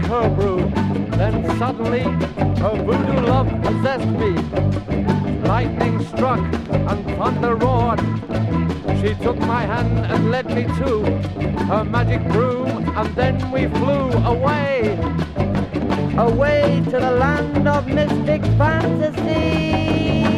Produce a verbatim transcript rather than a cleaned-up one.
her broom. Then suddenly her voodoo love possessed me. Lightning struck and thunder roared. She took my hand and led me to her magic broom, and then we flew away, away to the land of mystic fantasy.